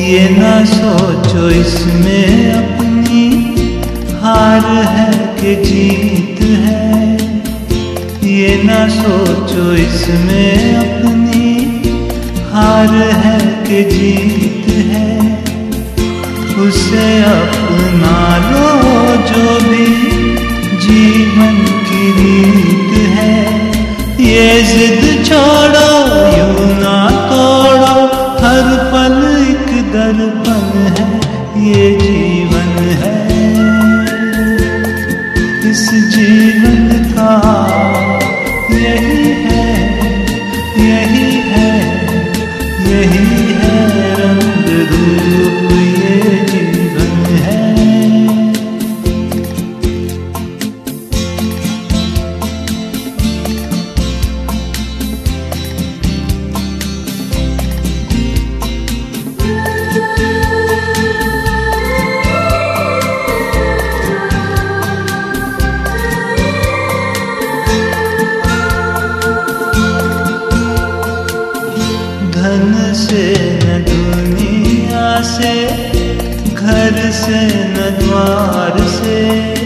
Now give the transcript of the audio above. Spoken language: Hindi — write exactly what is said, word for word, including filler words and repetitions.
ये ना सोचो इसमें अपनी हार है कि जीत है, ये ना सोचो इसमें अपनी हार है कि जीत है। उसे अपना लो जो भी जीवन की रीत है, ये जिद छोड़ो यूं ना तोड़ो, हर पल एक दर्पण है, ये जीवन है। इस जीवन का यही है, यही है, यही है रंग रूप, ये जीवन है। धन से न दुनिया से, घर से न द्वार से,